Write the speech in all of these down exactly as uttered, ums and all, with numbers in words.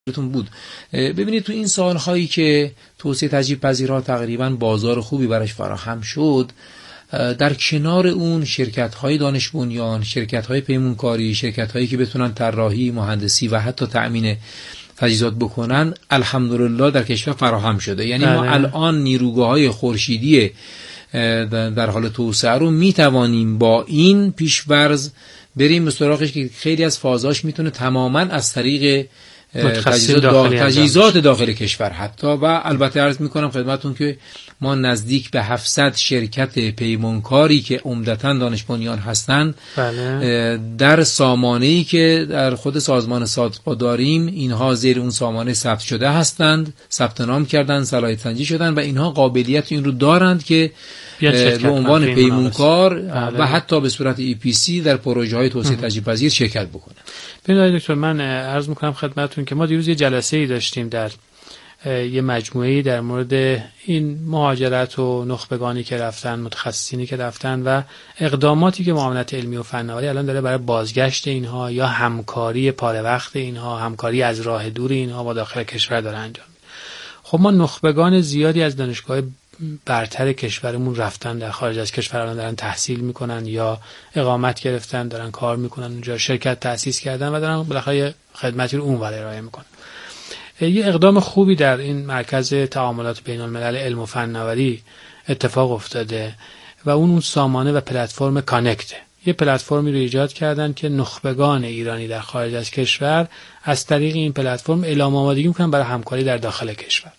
بود. ببینید تو این سالهایی که توسعه تجدید پذیرها تقریبا بازار خوبی براش فراهم شد، در کنار اون شرکت‌های دانش بنیان، شرکت‌های پیمانکاری، شرکت‌هایی که بتونن طراحی، مهندسی و حتی تأمین تجهیزات بکنن، الحمدلله در کشور فراهم شده. یعنی ما الان نیروگاه‌های خورشیدی در حال توسعه رو میتوانیم با این پیش‌ورز بریم به سراغش که خیلی از فازاش میتونه تماماً از طریق تجهیزات داخل, تجهیزات داخل کشور حتی. و البته عرض میکنم خدمتون که ما نزدیک به هفتصد شرکت پیمانکاری که عمدتاً دانش بنیان هستند بله. در سامانه‌ای که در خود سازمان صادقا داریم، اینها زیر اون سامانه ثبت شده هستند، ثبت نام کردن، صلاحیت سنجی شدن و اینها قابلیت این رو دارند که به عنوان پیمانکار بله. و حتی به صورت ای پی سی در پروژه‌های توسعه تجدید پذیر شرکت بکنند. ببینید دکتر، من عرض میکنم خدمتتون که ما دیروز یه جلسه‌ای داشتیم در یه مجموعه‌ای در مورد این مهاجرت و نخبگانی که رفتن، متخصصینی که رفتن و اقداماتی که معاونت علمی و فناوری الان داره برای بازگشت اینها یا همکاری پاره وقت اینها، همکاری از راه دور اینها با داخل کشور داره انجام میده. خب ما نخبگان زیادی از دانشگاه برتر کشورمون رفتن در خارج از کشور، الان دارن تحصیل میکنن یا اقامت گرفتن، دارن کار میکنن اونجا، شرکت تأسیس کردن و دارن بالاخره خدمتی رو اونور ارائه میکنن. یه اقدام خوبی در این مرکز تعاملات بین الملل علم و فناوری اتفاق افتاده و اون اون سامانه و پلتفرم کانکت. یه پلتفرمی رو ایجاد کردن که نخبگان ایرانی در خارج از کشور از طریق این پلتفرم اعلام آمادگی میکنن برای همکاری در داخل کشور.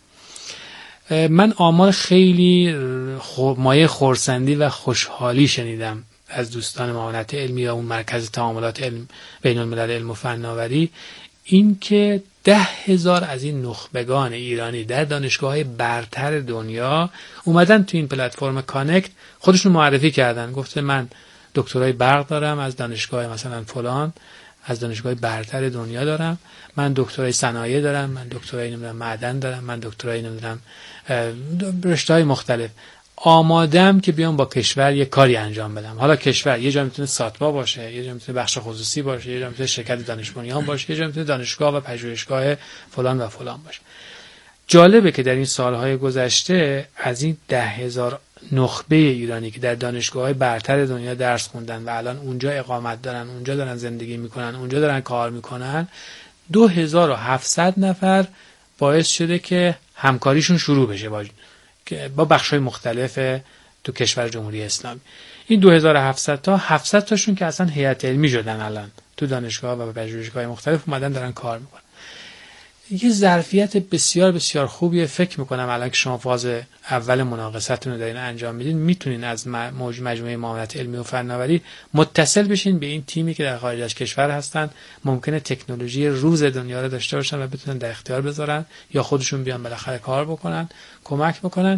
من آمار خیلی مایه خرسندی و خوشحالی شنیدم از دوستان معاونت علمی یا اون مرکز تعاملات علم بین الملل علم و فناوری، این که ده هزار از این نخبگان ایرانی در دانشگاه‌های برتر دنیا اومدن تو این پلتفرم کانکت، خودشون معرفی کردن، گفته من دکترای برق دارم از دانشگاه مثلا فلان، از دانشگاه برتر دنیا دارم، من دکترای صنایع دارم، من دکترای نمیدونم معدن دارم، من دکترای نمیدونم رشته‌های مختلف، آمادم که بیام با کشور یه کاری انجام بدم. حالا کشور یه جا میتونه ساتبا باشه، یه جا میتونه بخش خصوصی باشه، یه جا میتونه شرکت دانش بنیان باشه، یه جا میتونه دانشگاه و پژوهشگاه فلان و فلان باشه. جالبه که در این سالهای گذشته از این ده هزار نخبه ایرانی که در دانشگاه‌های برتر دنیا درس خوندن و الان اونجا اقامت دارن، اونجا دارن زندگی میکنن، اونجا دارن کار میکنن، دو هزار و هفتصد نفر باعث شده که همکاریشون شروع بشه با با بخش‌های مختلف تو کشور جمهوری اسلامی. این دو هزار و هفتصد تا هفتصد تاشون که اصلا هیئت علمی شدن، الان تو دانشگاه و پژوهشگاه مختلف اومدن دارن کار میکنن. یه ظرفیت بسیار بسیار خوبیه. فکر میکنم الان که شما فاز اول مناقصتون رو دارین انجام میدین، میتونین از مجموعه معاونت علمی و فناوری متصل بشین به این تیمی که در خارج از کشور هستن، ممکنه تکنولوژی روز دنیا رو داشته باشن و بتونن در اختیار بذارن یا خودشون بیان بالاخره کار بکنن، کمک بکنن.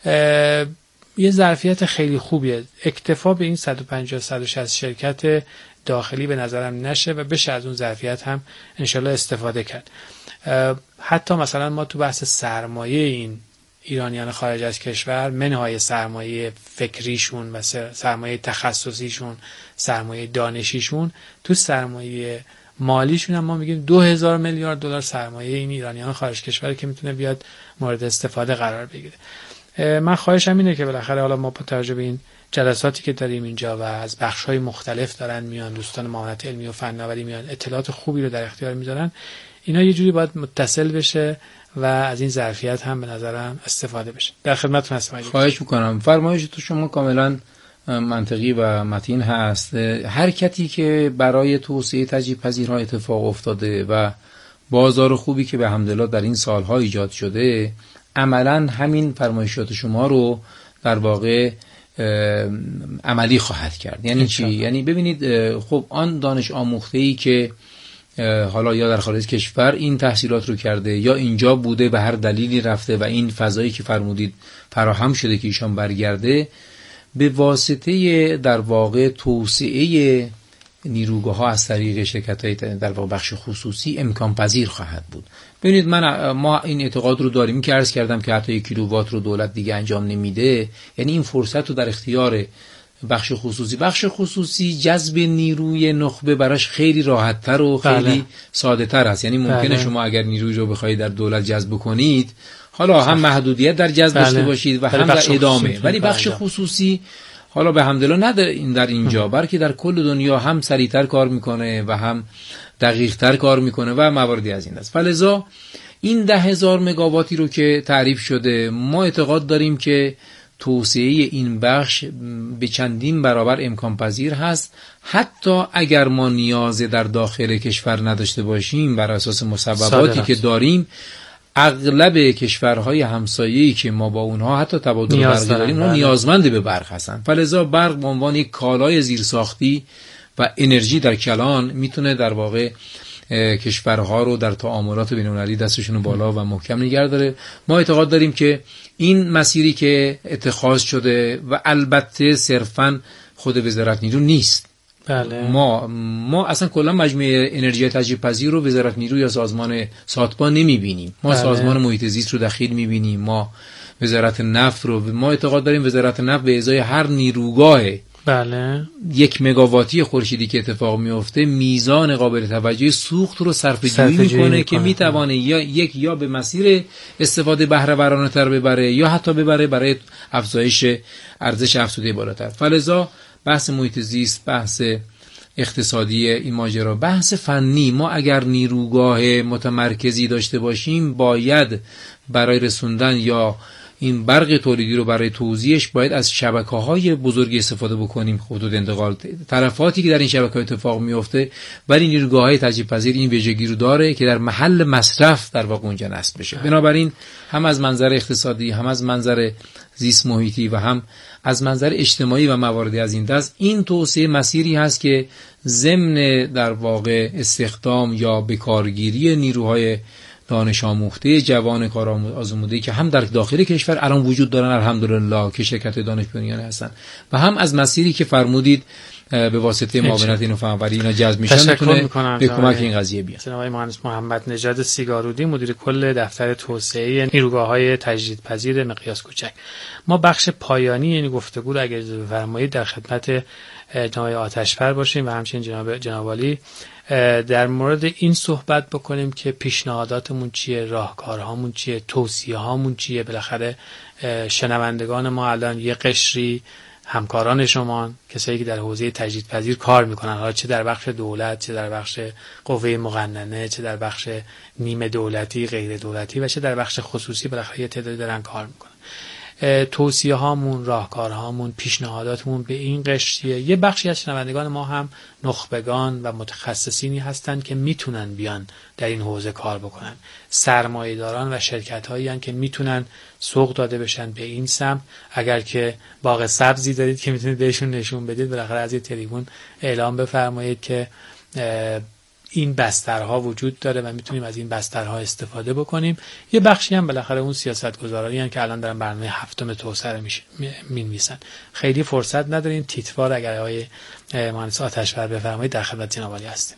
یه ظرفیت خیلی خوبیه. اکتفا به این صد و پنجاه صد و شصت شرکت داخلی به نظرم نشه و بشه از اون ظرفیت هم انشالله استفاده کرد. حتی مثلا ما تو بحث سرمایه این ایرانیان خارج از کشور، منهای سرمایه فکریشون و سرمایه تخصصیشون، سرمایه دانشیشون، تو سرمایه مالیشون هم ما میگیم دو هزار میلیارد دلار سرمایه این ایرانیان خارج کشور که میتونه بیاد مورد استفاده قرار بگیره. من خواهشم اینه که بالاخره حالا ما با توجه به این جلساتی که داریم اینجا و از بخش‌های مختلف دارن میان، دوستان معاونت علمی و فناوری میان، اطلاعات خوبی رو در اختیار میذارن، اینا یه جوری باید متصل بشه و از این ظرفیت هم به نظرم استفاده بشه. در خدمتتون هستم. خواهش میکنم. فرمایش تو شما کاملا منطقی و متین هست. حرکتی که برای توسعه تجدید پذیرها اتفاق افتاده و بازار خوبی که به حمدالله در این سالها ایجاد شده، عملا همین فرمایشات شما رو در واقع عملی خواهد کرد. یعنی چی؟ یعنی ببینید، خب آن دانش آموخته‌ای که حالا یا در خارج کشور این تحصیلات رو کرده یا اینجا بوده به هر دلیلی رفته و این فضایی که فرمودید فراهم شده که ایشان برگرده، به واسطه در واقع توسعه نیروگاه ها از طریق شرکت های در واقع بخش خصوصی امکان پذیر خواهد بود. ببینید، من ما این اعتقاد رو داریم که عرض کردم که حتی یک کیلووات رو دولت دیگه انجام نمیده. یعنی این فرصت رو در اختیار بخش خصوصی. بخش خصوصی جذب نیروی نخبه براش خیلی راحت‌تر و خیلی بله. ساده‌تر است. یعنی ممکنه بله. شما اگر نیروی رو بخواید در دولت جذب کنید، حالا هم محدودیت در جذب بله. داشته باشید و هم در ادامه، ولی بخش خصوصی حالا به حمدالله نداره این در اینجا، بلکه در کل دنیا هم سریعتر کار میکنه و هم دقیقتر کار میکنه و مواردی از این دست. فلذا این ده هزار مگاواتی رو که تعریف شده، ما اعتقاد داریم که توسعه این بخش به چندین برابر امکان پذیر هست، حتی اگر ما نیاز در داخل کشور نداشته باشیم. بر اساس مصوباتی که داریم، اغلب کشورهای همسایه‌ای که ما با اونها حتی تبادل برق داریم، اونها نیازمند به برق هستن. فلذا برق به عنوان یک کالای زیرساختی و انرژی در کلان میتونه در واقع کشورها رو در تعاملات بین‌المللی دستشون رو بالا و محکم نگه داره. ما اعتقاد داریم که این مسیری که اتخاذ شده و البته صرفاً خود وزارت نیرو نیست. بله. ما ما اصلا کلا مجموعه انرژی تجدید پذیر رو وزارت نیرو یا سازمان ساتپا نمی‌بینیم. ما بله. سازمان محیط زیست رو دخیل می‌بینیم، ما وزارت نفت رو. ما اعتقاد داریم وزارت نفت به ازای هر نیروگاه بله یک مگاواتی خورشیدی که اتفاق میفته، میزان قابل توجهی سوخت رو صرفه‌جویی میکنه که میتوانه یا یک یا به مسیر استفاده بهره ورانه تر ببره یا حتی ببره برای افزایش ارزش افزوده بالاتر. فلذا بحث محیط زیست، بحث اقتصادی این ماجرا، بحث فنی، ما اگر نیروگاه متمرکزی داشته باشیم، باید برای رسوندن یا این برق تولیدی رو برای توزیعش باید از شبکه‌های بزرگی استفاده بکنیم، خطوط انتقال، تلفاتی که در این شبکه‌ها اتفاق میفته. ولی نیروگاه‌های تجدید پذیر این ویژگی رو داره که در محل مصرف در واقع اونجا نصب بشه. بنابراین هم از منظر اقتصادی، هم از منظر زیست محیطی و هم از منظر اجتماعی و مواردی از این دست، این توسعه مسیری هست که ضمن در واقع استخدام یا بکارگیری نیروهای دانش آموخته جوان کار آزموده که هم در داخل کشور الان وجود دارن الحمدلله که شرکت دانش بنیانی هستن، و هم از مسیری که فرمودید به واسطه معاونت اینو فناوری اینا جذب میشن، میتونه به کمک این قضیه بیاد. جناب مهندس محمد نژاد سیگارودی، مدیر کل دفتر توسعه نیروگاه‌های تجدیدپذیر مقیاس کوچک. ما بخش پایانی این گفتگو رو اگر اجازه بفرمایید در خدمت جناب آتشفر باشیم و همچنین جناب جناب عالی در مورد این صحبت بکنیم که پیشنهاداتمون چیه، راهکارهامون چیه، توصیه‌هامون چیه. بالاخره شنوندگان ما الان یه قشری همکاران شما، کسایی که در حوزه تجدیدپذیر کار میکنن، حالا چه در بخش دولت، چه در بخش قوه مقننه، چه در بخش نیمه دولتی، غیر دولتی و چه در بخش خصوصی، بالاخره یه تعدادی دارن کار میکنن. توصیه هامون، راهکارهامون، پیشنهاداتمون به این قشریه. یه بخشی از شنوندگان ما هم نخبگان و متخصصینی هستن که میتونن بیان در این حوزه کار بکنن، سرمایه‌داران و شرکت هایی هستن که میتونن سوق داده بشن به این سمت. اگر که باغ سبزی دارید که میتونید بهشون نشون بدید، بالاخره از یه تریبون اعلام بفرمایید که این بسترها وجود داره و میتونیم از این بسترها استفاده بکنیم. یه بخشی هم بالاخره اون سیاستگزارایی هستن که الان دارن برنامه هفتم توسعه رو می‌نویسن. خیلی فرصت نداریم. تیتوار اگر آقای مهندس آتشفر بفرمایید در خدمت جناب عالی هستیم.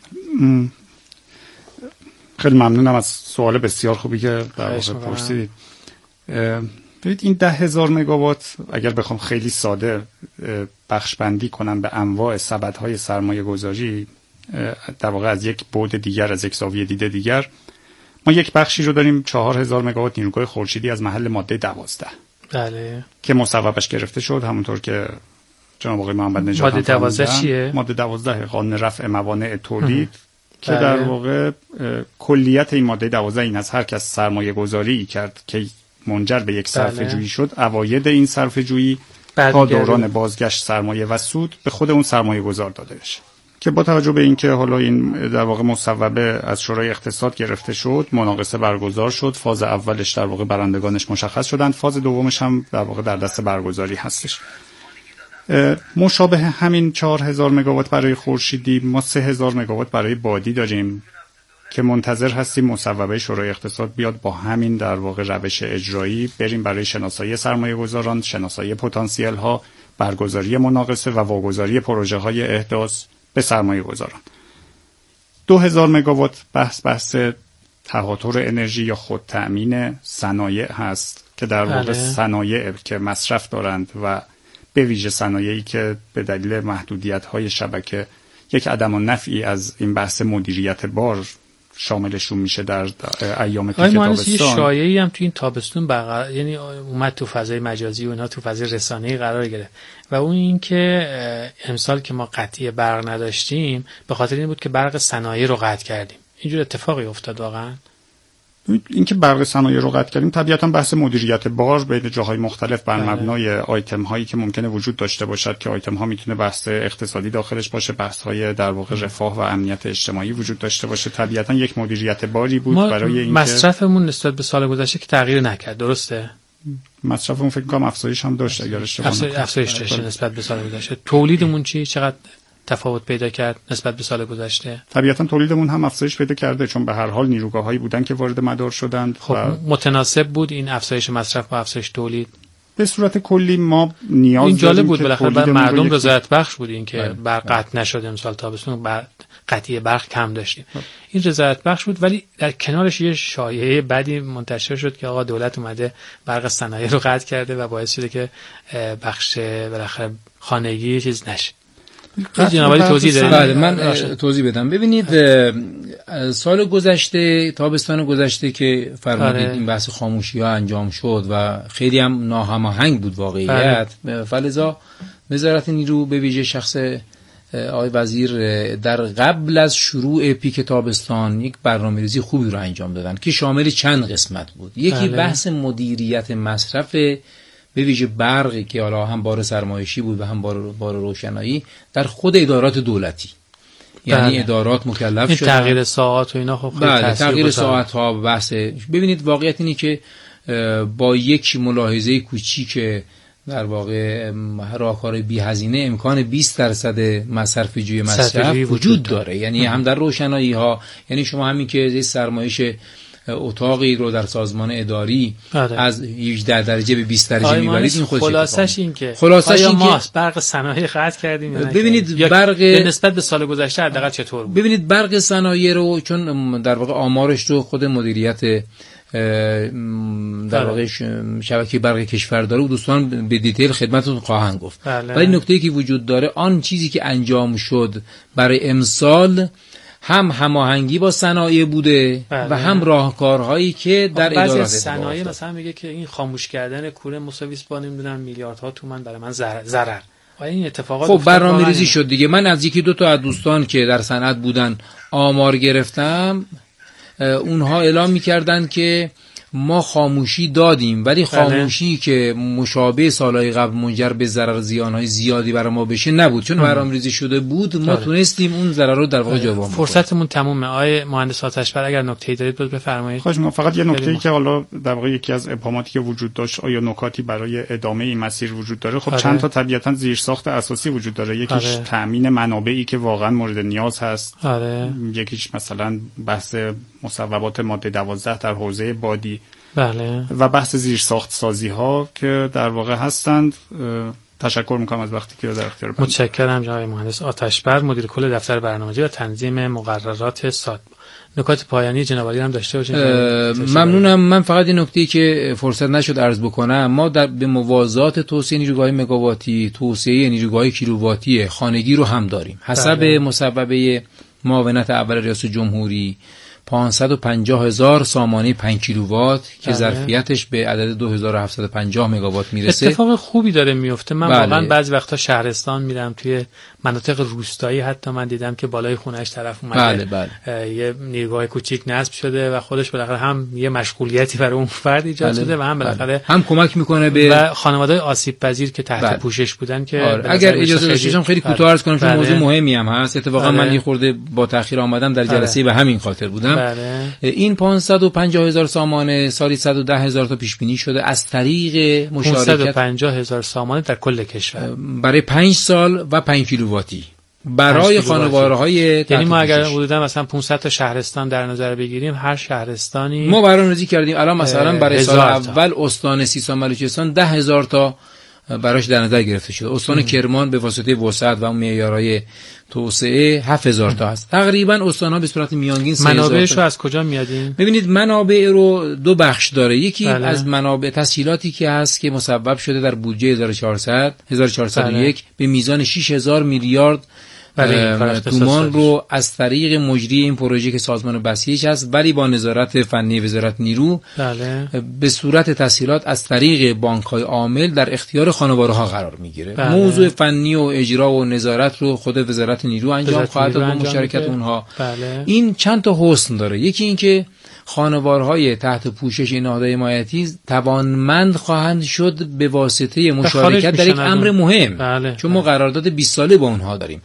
خیلی ممنونم از سوال بسیار خوبی که در واقع پرسیدید. ببینید این ده هزار مگاوات اگر بخوام خیلی ساده بخش بندی کنم به انواع سبدهای سرمایه گذاری، در واقع از یک بعد دیگر، از یک زاویه دیده دیگر، ما یک بخشی رو داریم چهار هزار مگاوات نیروگاه خورشیدی از محل ماده دوازده، بله، که مصوبش گرفته شد همونطور که جناب آقای محمد نژاد ماده دوازده چیه؟ ماده دوازده قانون رفع موانع تولید که بله. در واقع کلیت این ماده دوازده این از هر کس سرمایه گذاری کرد که منجر به یک صرفه جویی شد، عواید این صرفه جویی تا دوران بازگشت سرمایه و سود به خود اون سرمایه گذار داده بشه. که با توجه به اینکه حالا این در واقع مصوبه از شورای اقتصاد گرفته شد، مناقصه برگزار شد، فاز اولش در واقع برندگانش مشخص شدند، فاز دومش هم در واقع در دست برگزاری هستش. مشابه همین چهار هزار مگاوات برای خورشیدی، ما سه هزار مگاوات برای بادی داریم که منتظر هستیم مصوبه شورای اقتصاد بیاد، با همین در واقع روش اجرایی بریم برای شناسایی سرمایه گذاران، شناسایی پتانسیل ها، برگزاری مناقصه و واگذاری پروژه های احداث به سرمایه گذاران. دو هزار مگاوات بحث بحث تهاتر انرژی یا خود تأمین صنایع هست که در واقع صنایع که مصرف دارند و به ویژه صنایعی که به دلیل محدودیت‌های شبکه یک عدم النفعی از این بحث مدیریت بار شاملشون میشه در ایام پیک تابستان. یه شایعی هم تو این تابستون برقرار، یعنی اومد تو فضای مجازی و اینا تو فضای رسانه‌ای قرار گرفت و اون این که امسال که ما قطعی برق نداشتیم به خاطر این بود که برق صنایع رو قطع کردیم. اینجور اتفاقی افتاد واقعا؟ اینکه برق صنایع رو قطع کردیم طبیعتا بحث مدیریت بار بین جاهای مختلف بر مبنای آیتم هایی که ممکنه وجود داشته باشد که آیتم ها میتونه بحث اقتصادی داخلش باشه، بحث های در واقع رفاه و امنیت اجتماعی وجود داشته باشه، طبیعتا یک مدیریت باری بود برای اینکه مصرفمون نسبت به سال گذشته که تغییر نکرد. درسته؟ مصرفمون فکر کنم افزایش هم داشت اگر اشتباه نکنم. افزایش داشت نسبت به سال گذشته. تولیدمون چی چقدر تفاوت پیدا کرد نسبت به سال گذشته؟ طبیعتا تولیدمون هم افزایش پیدا کرده چون به هر حال نیروگاهایی بودن که وارد مدار شدند. خب و متناسب بود این افزایش مصرف با افزایش تولید؟ به صورت کلی ما نیاز این جالب بود بالاخره بر مردم رضایت بخش بود این که برق قطع نشد امسال تابستون، برق قطعی برق کم داشتیم. این رضایت بخش بود، ولی در کنارش یه شایعه بدی منتشر شد که آقا دولت اومده برق صنایع رو قطع کرده و باعث شده که بخش بالاخره خانگی چیز نشه. جناب توضیح بدید. بله من توضیح بدم. ببینید سال گذشته تابستان گذشته که فرمودید این بحث خاموشی ها انجام شد و خیلی هم ناهماهنگ بود واقعیت، فلذا وزارت نیرو به ویژه شخص آقای وزیر در قبل از شروع پیک تابستان یک برنامه‌ریزی خوبی رو انجام دادن که شامل چند قسمت بود. یکی بله. بحث مدیریت مصرف به ویژه برقی که حالا هم بار سرمایشی بود و هم بار بار روشنایی در خود ادارات دولتی، یعنی بله. ادارات مکلف شدن. تغییر ساعات و اینا خب خیلی بله تغییر ساعت ها بحث. ببینید واقعیت اینه که با یک ملاحظه کوچیک در واقع راهکار بی هزینه امکان بیست درصد مصرف جوی مصرف وجود داره، یعنی هم در روشنایی ها، یعنی شما همین که سرمایش اتاقی رو در سازمان اداری آره. از هجده درجه به بیست درجه میبرید، این خودش خلاصش این که خلاصش این که برق صنایع قطع کردیم. ببینید برق نسبت به سال گذشته حداقل چطور بود؟ ببینید برق صنایع رو چون در واقع آمارش رو خود مدیریت در واقع شبکه برق کشور داره و دوستان به دیتیل خدمتتون خواهند گفت. بله. ولی نکته‌ای که وجود داره آن چیزی که انجام شد برای امسال هم هماهنگی با صنایع بوده بله. و هم راهکارهایی که در ادارات بعضی صنایع مثلا میگه که این خاموش کردن کوره مساوی با نمیدونم میلیاردها تومان برای من ضرر. این اتفاقات خب برنامه‌ریزی شد دیگه. من از یکی دو تا از دوستان که در صنعت بودن آمار گرفتم، اونها اعلام می‌کردن که ما خاموشی دادیم ولی خاموشی بله. که مشابه سالهای قبل منجر به ضرر زیانهای زیادی برای ما بشه نبود، چون برنامه‌ریزی شده بود ما بله. تونستیم اون ضرر رو در واقع جبران کنیم. فرصتمون تمومه. آقای مهندس آتشبر اگر نکته‌ای دارید بود بفرمایید. خواهش می‌کنم. فقط یه نکته‌ای که حالا در واقع یکی از ابهاماتی که وجود داشت آیا نکاتی برای ادامه این مسیر وجود داره؟ خب آره. چند تا طبیعتاً زیرساخت اساسی وجود داره. یکیش آره. تامین منابعی که واقعاً مورد نیاز هست. آره. یکیش مثلا بحث مصوبات ماده دوازده در حوزه بادی بله. و بحث زیرساخت سازی ها که در واقع هستند. تشکر میکنم از وقتی که در اختیار بنده. متشکرم جناب مهندس آتشبر، مدیر کل دفتر برنامه‌ریزی و تنظیم مقررات ساد. نکات پایانی جناب عالی هم داشته باشید. ممنونم. من فقط این نکته‌ای که فرصت نشد عرض بکنم، ما در به موازات توسعه نیروگاهی مگاواتی، توسعه نیروگاهی کیلوواتی خانگی رو هم داریم. حسب بله. مصوبه معاونت اول ریاست جمهوری پانصد و پنجاه هزار سامانه پنج کیلووات که بله. ظرفیتش به عدد دو هزار و هفتصد و پنجاه مگاوات میرسه. اتفاق خوبی داره میفته. من بله. واقعا بعضی وقتا شهرستان میرم توی مناطق روستایی، حتی من دیدم که بالای خونه‌اش طرف اومده بله بله. یه نیروگاه کوچیک نصب شده و خودش بالاخره هم یه مشغولیتی برای اون فرد ایجاد بله. شده و هم بالاخره بله. هم کمک میکنه به و خانواده‌های آسیب پذیر که تحت بله. پوشش بودن که آره. اگر اجازه داشتم خیلی کوتاه عرض کنم چون بله. موضوع مهمی هم هست. اتفاقا بله. من یه خورده با تأخیر آمدم در جلسه به همین خاطر بودم. بله. این پانصد و پنجاه هزار سامانه سالی صد و ده هزار تا پیش بینی شده از طریق مشارکت پانصد و پنجاه هزار سامانه در کل کشور برای پنج سال و پنج کیلوواتی برای خانواره‌های، یعنی ما اگر حدودا مثلا پانصد تا شهرستان در نظر بگیریم، هر شهرستانی ما برنامه‌ریزی کردیم. الان مثلا برای سال اول استان سیستان بلوچستان ده هزار تا براش در نظر گرفته شده. استان ام. کرمان به واسطه وسعت و اون معیارهای توسعه هفت هزار تا هست. تقریبا استان‌ها به صورت میانگین سه هزار تا. منابعش رو از کجا میادین؟ ببینید منابع رو دو بخش داره. یکی بله. از منابع تسهیلاتی که هست که مسبب شده در بودجه هزار و چهارصد هزار و چهارصد و یک بله. به میزان شش هزار میلیارد تومان رو از طریق مجری این پروژه که سازمان بسیج هست ولی با نظارت فنی وزارت نیرو بله. به صورت تسهیلات از طریق بانک‌های عامل در اختیار خانواره‌ها قرار میگیره. بله. موضوع فنی و اجرا و نظارت رو خود وزارت نیرو انجام خواهد داد با مشارکت اونها. بله. این چند تا حسن داره. یکی این که خانوارهای تحت پوشش این نهادهای حمایتی توانمند خواهند شد به واسطه مشارکت در یک امر مهم. بله. چون ما قرارداد بیست ساله با اونها داریم.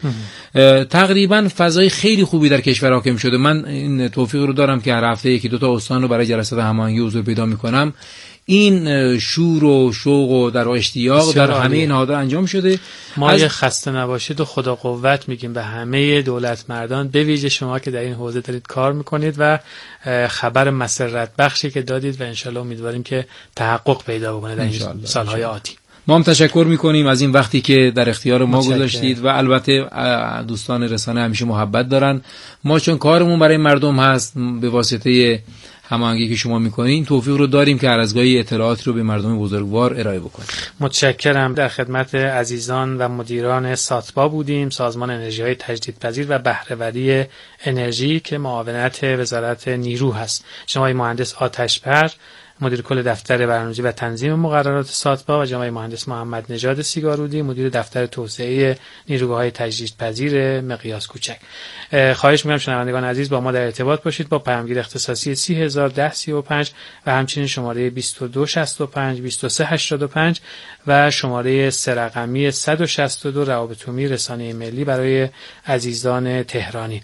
تقریبا فضای خیلی خوبی در کشور حاکم شده. من این توفیق رو دارم که هر هفته یکی دو تا استان رو برای جلسات هماهنگی حضور پیدا میکنم. این شور و شوق و در اشتیاق در همه نهادها انجام شده. ما یه خسته نباشید و خدا قوت میگیم به همه دولت مردان، به ویژه شما که در این حوزه دارید کار میکنید و خبر مسرت بخشی که دادید و انشالله امیدواریم که تحقق پیدا بکنه در این سالهای آتی. ما هم تشکر میکنیم از این وقتی که در اختیار ما گذاشتید و البته دوستان رسانه همیشه محبت دارن. ما چون کارمون برای مردم هست به واسطه هماهنگی که شما میکنین توفیق رو داریم که هر از گاهی اطلاعاتی رو به مردم بزرگوار ارائه بکنیم. متشکرم. در خدمت عزیزان و مدیران ساتبا بودیم، سازمان انرژی‌های تجدیدپذیر و بهره‌وری انرژی که معاونت وزارت نیرو هست. جناب مهندس آتشپر مدیر کل دفتر برنامه‌ریزی و تنظیم مقررات ساتبا و جناب مهندس محمد نژاد سیگارودی مدیر دفتر توسعه نیروگاه‌های تجدیدپذیر مقیاس کوچک. خواهش می‌کنم شنوندگان عزیز با ما در ارتباط باشید با پیامگیر اختصاصی سی هزار و ده سی و پنج و همچنین شماره بیست و دو شصت و پنج بیست و سه هشتاد و پنج و شماره سه رقمی صد و شصت و دو روابط عمومی رسانه ملی برای عزیزان تهرانی.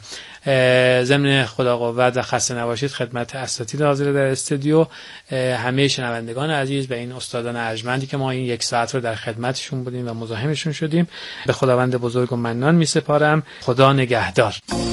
ضمن خدا قوت و خسته نباشید خدمت اساتید حاضر در استودیو، همه شنوندگان عزیز و این استادان ارجمندی که ما این یک ساعت رو در خدمتشون بودیم و مزاحمشون شدیم به خداوند بزرگ و منان میسپارم. خدا نگهدار.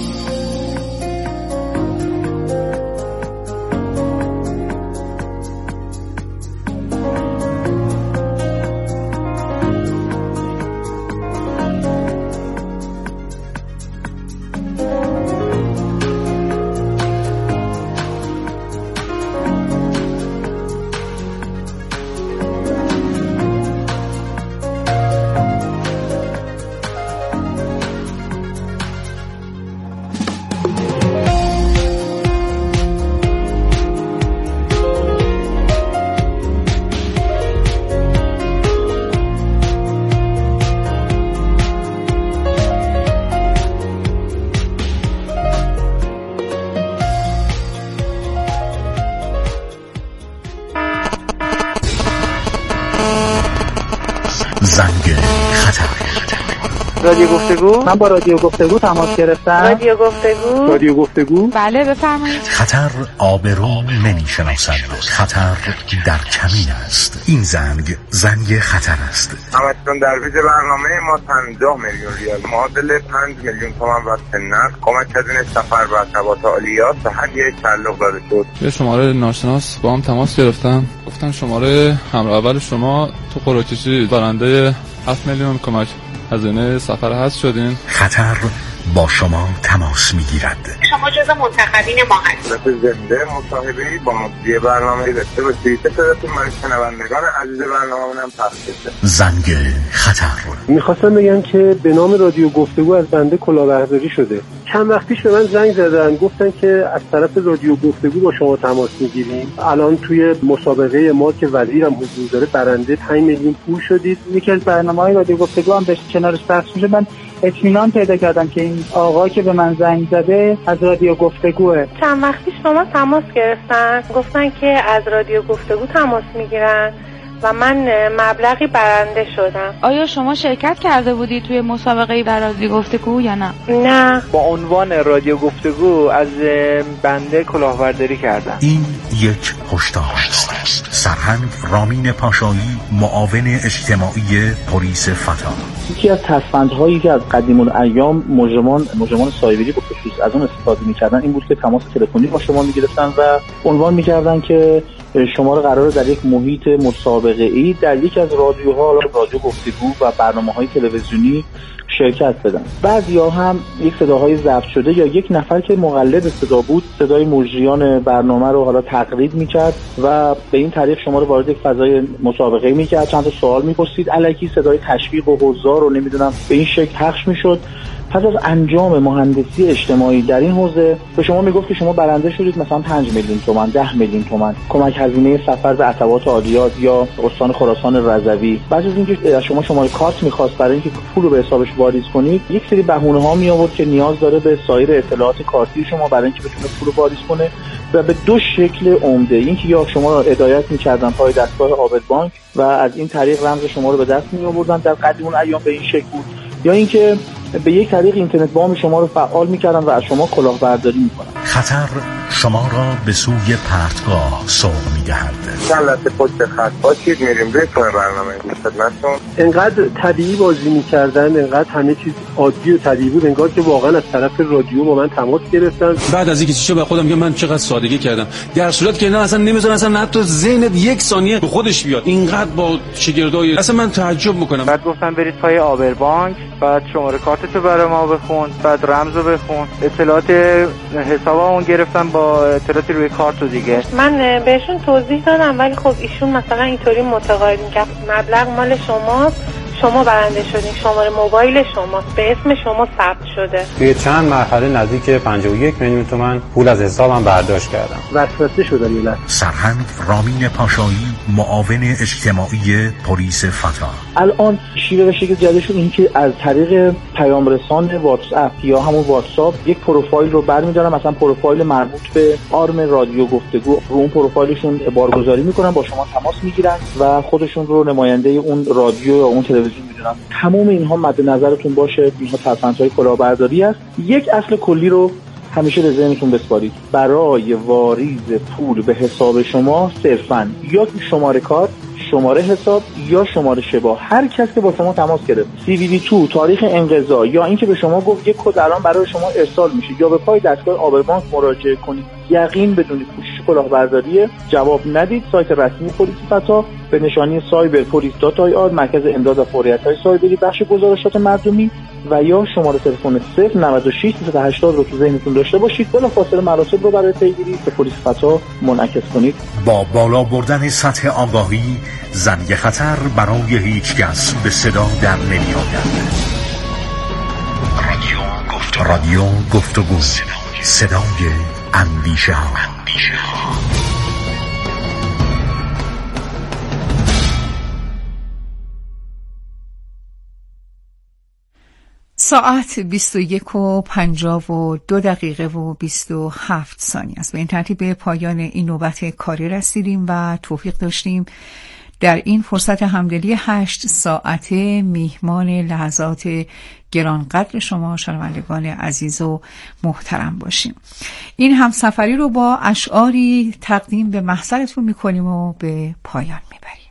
زنگ خطر. رادیو گفتگو. من با رادیو گفتگو تماس گرفتم. رادیو گفتگو. رادیو گفتگو. بله بفرمایید. خطر آبرو نمیشناسد. خطر در کمین است. این زنگ زنگ خطر است. همچنان در ویژه برنامه ما پنجاه میلیون ریال معادل پنج میلیون تومان واسه نقد کمک هزینه سفر و ارتباط عالیات به هر یک تعلق داده شد. یه شماره ناشناس با هم تماس گرفتم، گفتن شماره همراه اول شما تو قرعه‌کشی برنده هفت میلیون کمک هزینه سفر هست شدین. خطر با شما تماس میگیرد. شما جزو منتخبین ما هستید. مثل زنده مصاحبه‌ای با مدیر برنامه داشته باشید. صداتون من شنوندگان عزیز برنامه‌مون هم پخش شده. زنگ خطر. می‌خواستم بگم که به نام رادیو گفتگو از بنده کلاهبرداری شده. چند وقت پیش به من زنگ زدن گفتن که از طرف رادیو گفتگو با شما تماس میگیریم. الان توی مسابقه ما که وزیرم حضور داره برنده پنج میلیون پول شدید. یکی از برنامه‌های رادیو گفتگو هم به کنارش پخش میشه. من اطمینان پیدا کردم که این آقا که به من زنگ زده از رادیو گفتگوه. چند وقت پیش با ما تماس گرفتن، گفتن که از رادیو گفتگو تماس میگیرن و من مبلغی برنده شدم. آیا شما شرکت کرده بودی توی مسابقه در رادیو گفتگو یا نه؟ نه. با عنوان رادیو گفتگو از بنده کلاهبرداری کردم. این یک هشدار است. سرهنگ رامین پاشایی، معاون اجتماعی پلیس فتا. یکی از تصفندهایی که از قدیم الایام مجرمان مجرمان سایبری به خصوص از اون استفاده می‌کردن این بود که تماس تلفنی با شما می‌گرفتن و عنوان می‌کردن که شما رو قراره در یک محیط مسابقه ای در یک از رادیوها، رادیو گفتگو و برنامه‌های تلویزیونی شرکت بدن. بعضیا هم یک صداهای ضبط شده یا یک نفر که مقلد صدا بود صدای مجریان برنامه رو حالا تقلید میکرد و به این طریق شما رو وارد یک فضای مسابقه میکرد، چند تا سوال میپرسید، الکی صدای تشویق و حضار رو نمیدونم به این شکل پخش میشد. پس از انجام مهندسی اجتماعی در این حوزه به شما میگفت که شما برنده شدید مثلا پنج میلیون تومان، ده میلیون تومان کمک هزینه سفر به عتبات عالیات یا استان خراسان رضوی. بعد از اینکه از شما شماره کارت میخواست برای اینکه پول رو به حسابش واریز کنید، یک سری بهونه ها می آورد که نیاز داره به سایر اطلاعات کارتی شما برای اینکه بتونه پول رو واریز کنه و به دو شکل عمده. اینکه یا شما رو هدایت می‌کردن پای دستگاه آبد بانک و از این طریق رمز شما رو به دست می آوردن، در قدیم اون ایام به این شکل بود، یا اینکه به یک طریق اینترنت بانک شما رو فعال می‌کردن و از شما کلاهبرداری می‌کنن. خطر شما را به سوی پرتگاه سوق می‌دهد. چند لحظه پشت خط باشید، میریم روی برنامه خدمتتون. انقدر طبیعی بازی می‌کردن، انقدر همه چیز عادی و طبیعی بود، انگار که واقعا از طرف رادیو با من تماس گرفتن. بعد از اینکه چیزو به خودم میگم من چقدر سادگی کردم، در صورتی که نه اصلا نمی‌ذارن اصلا حتی ذهنت یک ثانیه به خودش بیاد. اینقدر با شگردای اصلا من تعجب می‌کنم. بعد گفتن برید پای آبر بانک، بعد شماره کارتتو برای ما بخون، بعد رمزو بخون، اطلاعات حسابمون گرفتن با اطلاعاتی روی کارت دیگه. من بهشون توضیح دادم ولی خب ایشون مثلا اینطوری متقاعد می‌کرد مبلغ مال شماست، شما برنده شدین، شماره موبایل شماست، به اسم شما ثبت شده. توی چند مرحله نزدیک پنجاه و یک میلیون تومان پول از حسابم برداشت کردم. وسوسه شدن یه لحظه. سرهنگ رامین پاشایی، معاون اجتماعی پلیس فتا. الان شیوه و شکل جدیدشون این که از طریق پیام رسان واتس اپ یا همون واتساپ یک پروفایل رو برمی‌دارن، مثلا پروفایل مربوط به آرم رادیو گفتگو، رو اون پروفایلشون بارگذاری میکنن، با شما تماس میگیرن و خودشون رو نماینده اون رادیو یا اون تلویزیون میدونن. تمام اینها مد نظرتون باشه، اینها ترفندهای کلاهبرداری است. یک اصل کلی رو همیشه به ذهنتون بسپارید. برای واریز پول به حساب شما صرفاً یا شماره کارت، شماره حساب یا شماره شبا، هر کس که با شما تماس گرفت، سی وی وی دو، تاریخ انقضا یا اینکه به شما گفت یک کد الان برای شما ارسال میشه یا به پای دستگاه آبربانک مراجعه کنید، یقین بدونید پوشش کلاهبرداری، جواب ندید. سایت رسمی پلیس فتا به نشانی سایبر پلیس دات آی آر، مرکز امداد و فوریت‌های سایبری، بخش گزارشات مردمی، و یا شماره تلفن صفر نود و شش سیصد و هشتاد رو تو ذهنتون داشته باشید. بلافاصله مراسم رو برای پیگیری به پلیس فتا منعکس کنید. با بالا بردن سطح آگاهی، زنگ خطر برای هیچ کس به صدا در نمی آید. رادیو گفتگو، رادیو گفتگو، صدای اندیشه ها. ساعت بیست و یک و پنجاه و دو دقیقه و بیست و هفت ثانیه است. به این ترتیب به پایان این نوبت کاری رسیدیم و توفیق داشتیم در این فرصت همدلی هشت ساعته میهمان لحظات گرانقدر شما شنوندگان عزیز و محترم باشیم. این همسفری رو با اشعاری تقدیم به محضرتون میکنیم و به پایان میبریم.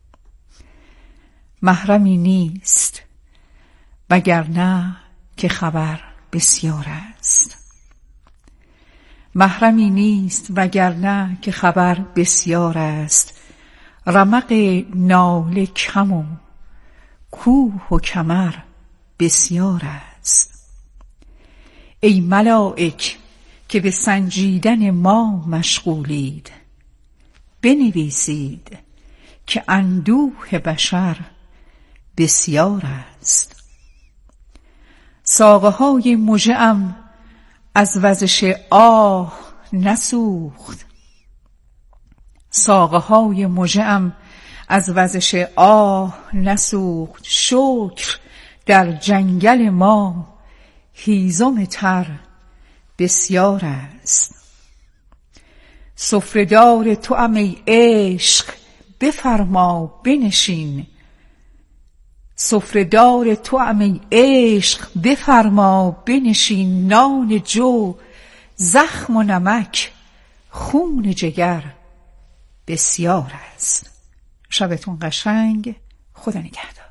محرمی نیست وگرنه که خبر بسیار است. محرمی نیست وگرنه که خبر بسیار است. رمق ناله کم و کوه و کمر بسیار است. ای ملائک که به سنجیدن ما مشغولید، بنویسید که اندوه بشر بسیار است. ساقه های مژه‌ام از وزش آه نسوخت. ساقه های مژه‌ام از وزش آه نسوخت. شکر در جنگل ما هیزم تر بسیار است. سفره‌دار توام ای عشق بفرما بنشین. سفره‌دار توام ای عشق بفرما بنشین. نان جو، زخم و نمک، خون جگر بسیار است. شبتون قشنگ. خدا نگهدار.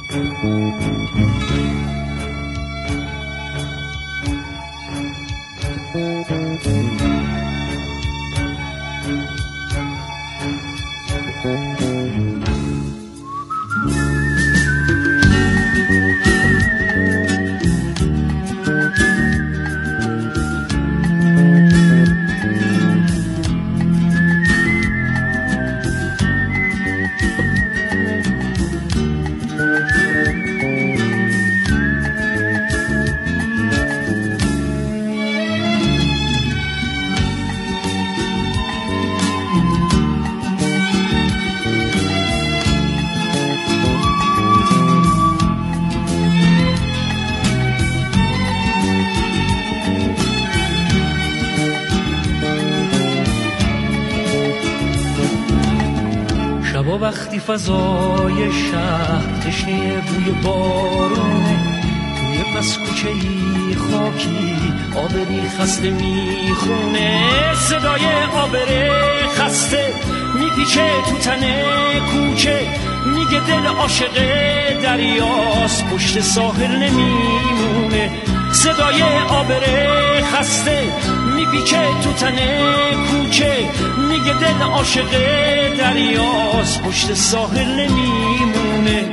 وقتی فضای شهر تشنه بوی بارونه، توی پس کوچه‌ای خاکی آبری خسته میخونه، صدای آبر خسته میپیچه تو تن کوچه، میگه دل عاشق دریاست پشت ساحل نمیمونه، صدای آبر خسته میپیچه تو تن کوچه، میگه دل عاشق دریاست پشت ساحل نمیمونه.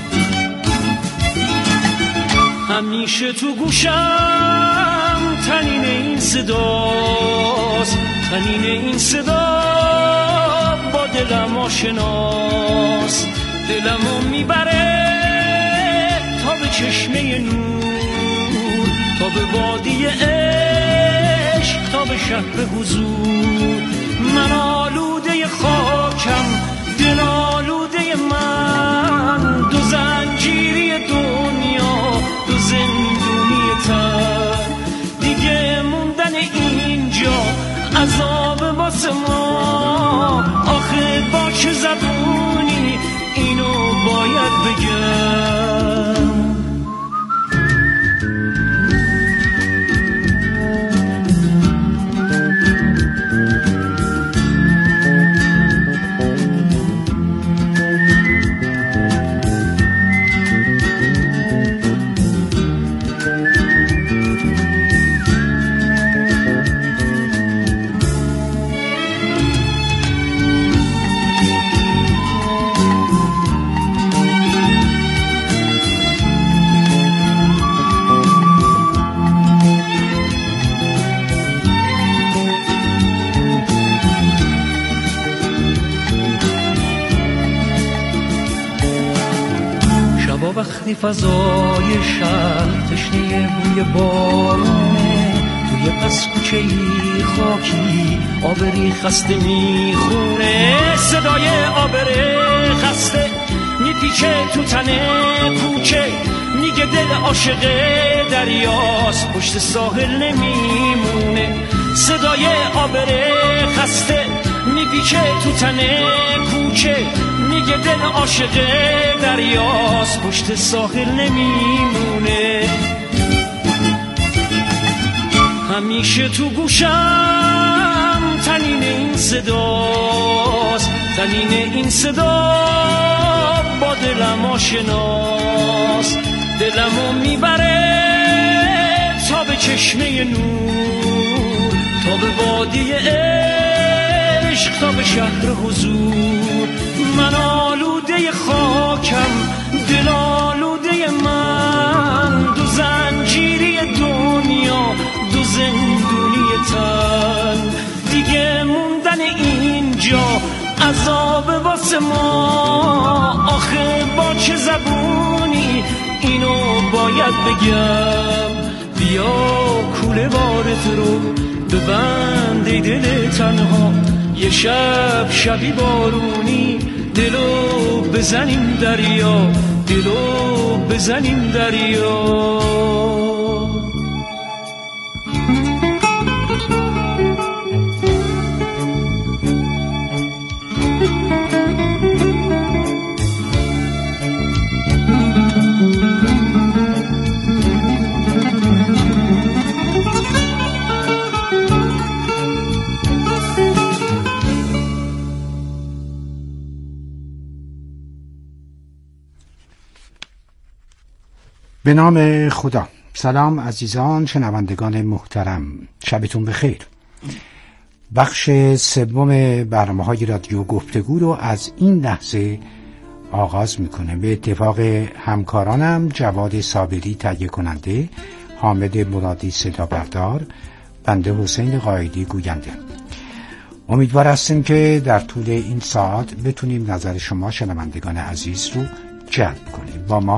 همیشه تو گوشم تنین این صداست، تنین این صدا با دلم آشناست، دلمو میبره تا به چشمه نور، تا به وادی عشق، تا به شهر حضور. من آلوده خاکم، دل آلوده من، دو زنجیری دنیا، دو زندونی تن، دیگه موندن اینجا عذاب واسه ما، آخه با چه زبونی اینو باید بگم. وقتی فضای شهر تشنه بوی بارونه، توی پس کوچه‌ای خاکی آبری خسته میخونه، صدای آبر خسته میپیچه تو تن کوچه، میگه دل عاشق دریاست پشت ساحل نمیمونه، صدای آبر خسته میپیچه تو تن کوچه، میگه دل عاشق دریاست پشت ساحل نمیمونه. همیشه تو گوشم تنین این صداست، تنین این صدا با دلم آشناست، دلمو میبره تا به چشمه نور، تا به وادی عشق، تا به شهر حضور. من آلوده خاکم، دل آلوده من، دو زنجیری دنیا، دو زندونی تن، دیگه موندن اینجا عذاب واسه ما، آخه با چه زبونی اینو باید بگم. بیا کوله بارت رو ببند دل تنها، یه شب شبی بارونی دلو بزنیم دریا، دلو بزنیم دریا. به نام خدا. سلام عزیزان شنوندگان محترم، شبتون بخیر. بخش سوم برنامه‌های رادیو گفتگو رو از این لحظه آغاز میکنم. به اتفاق همکارانم جواد صابری تهیه کننده، حامد مرادی صدا بردار، بنده حسین قائدی گوینده. امیدوار هستیم که در طول این ساعت بتونیم نظر شما شنوندگان عزیز رو جلب کنیم. با ما